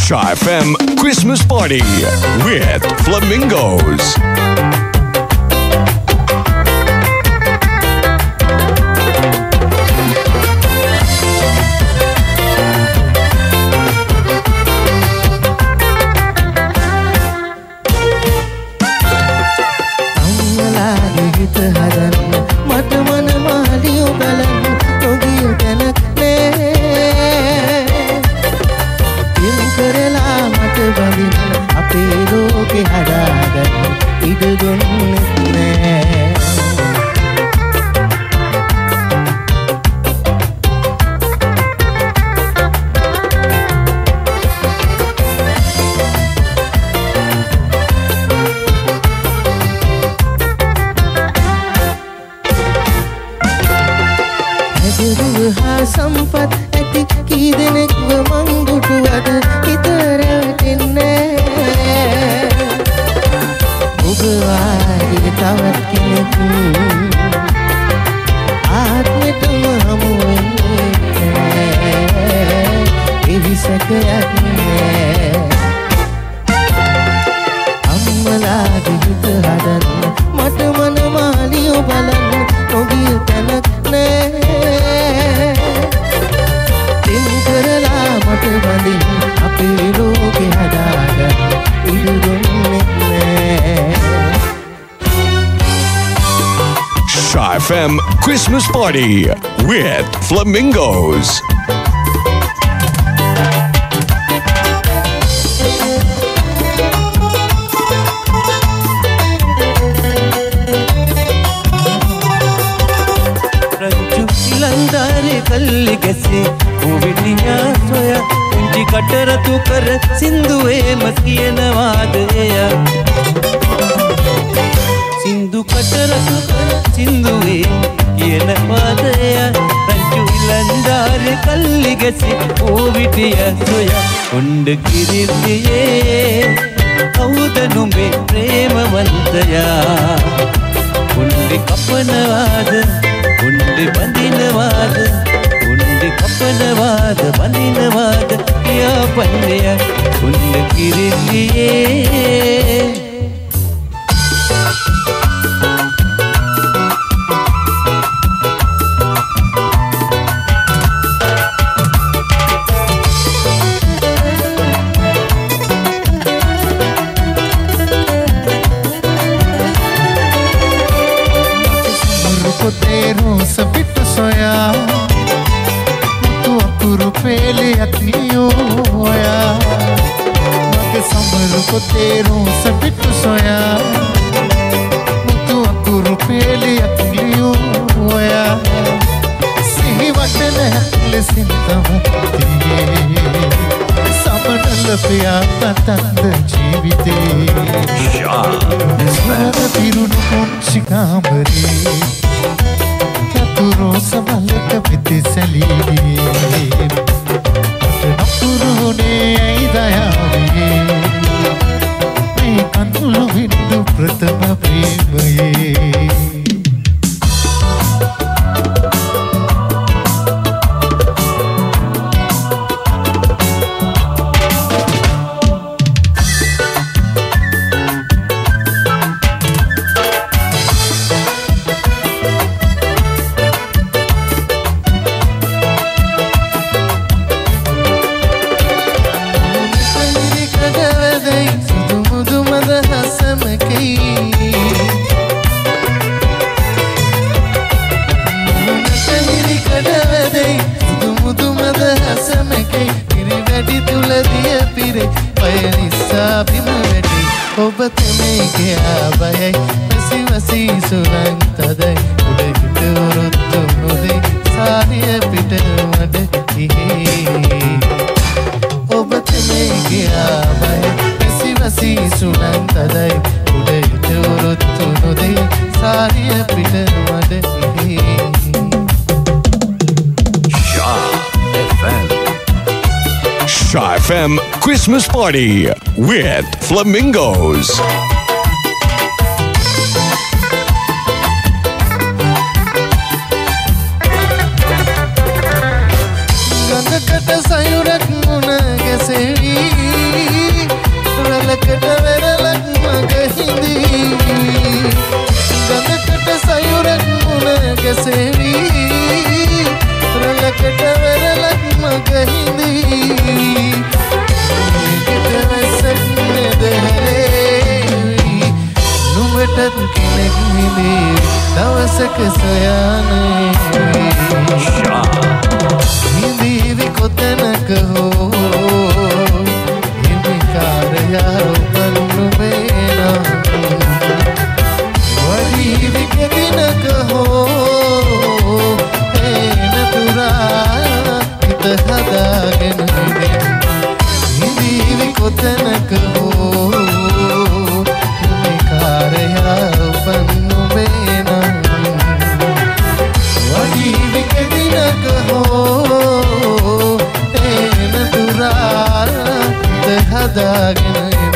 Shy FM Christmas Party with Flamingos. සම්පත් ඇති කී දෙනෙක්ව මං දුටුවද ඉතරටෙන්නේ ඔබ වාගේ තවත් කෙනෙකු ආත්මෙටම හමු වෙන්නේ එහි සැකයක් නෑ අම්මලාගේ හිත හදන්න මට මනමාලියෝ බලන්න නොගිය තැනක් නෑ මට බඳින් අපේ ලෝකෙ හදාගන්න ඉඩ දුන්නේ නෑ. Shy FM Christmas Party with Flamingos. ලන්දාරේ කල්ලි ගැසේ ඕවිටියා සොයා උන්ටි කටරතු කර සින්දුවේම කියනවාද එය සින්දු කටරතු කර සින්දුවේ කියනවාද එය රංචු ලන්දාරේ කල්ලි ගැසේ ඕවිටියා සොයා උණ්ඩ කිරිල්ලියේ කවුද නුඹේ ප්‍රේමවන්තයා උණ්ඩි කපනවාද උණ්ඩි බඳිනවාද උණ්ඩි කපනවාද බඳිනවාද කියා පන්නේ උණ්ඩ කිරිල්ලියේ Sabit soya tu akuru pele akliyo ya mage samar ko tero sabit soya tu akuru pele akliyo ya sihi watne lesintamati samanal piya patand jeevite swana pirunu konchikamare rosa malaka piti salili napurune aidayave me kanulu vindu prathama premaye Shy FM Christmas Party with Flamingos. Ganda kata sayurak muna gesevi වෙනත් කෙනෙක් විඳී දවසක සොයන්නේ හිඳීවි කොතැනක හෝ හිමිකාරයා උපන්නු වේනම් වඩීවි කෙදිනක හෝ එනතුරා හිත හදාගෙන හිඳීවි කොතැනක හෝ හිමිකාරයා උපන්නු වේනම් වඩීවි කෙදිනක හෝ එනතුරා හිත හදාගෙන